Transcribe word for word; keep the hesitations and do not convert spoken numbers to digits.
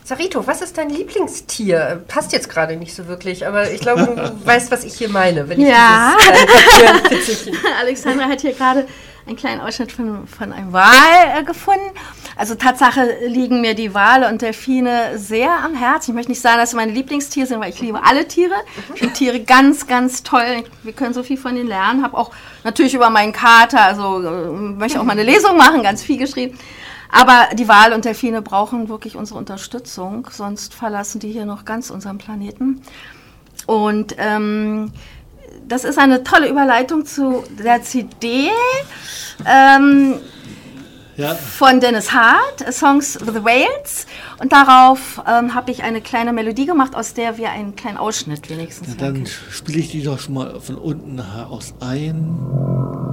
Sarito, was ist dein Lieblingstier? Passt jetzt gerade nicht so wirklich, aber ich glaube, du weißt, was ich hier meine, wenn ich ja. dieses kleine Alexandra hat hier gerade einen kleinen Ausschnitt von, von einem Wal äh, gefunden. Also Tatsache liegen mir die Wale und Delfine sehr am Herzen. Ich möchte nicht sagen, dass sie meine Lieblingstiere sind, weil ich liebe alle Tiere. Ich finde Tiere ganz, ganz toll. Wir können so viel von ihnen lernen. Habe auch natürlich über meinen Kater, also äh, möchte auch mal eine Lesung machen, ganz viel geschrieben. Aber die Wale und Delfine brauchen wirklich unsere Unterstützung, sonst verlassen die hier noch ganz unseren Planeten. Und ähm, das ist eine tolle Überleitung zu der C D ähm, ja. von Dennis Hart, Songs with the Whales. Und darauf ähm, habe ich eine kleine Melodie gemacht, aus der wir einen kleinen Ausschnitt wenigstens ja, dann spiele ich die doch schon mal von unten aus ein.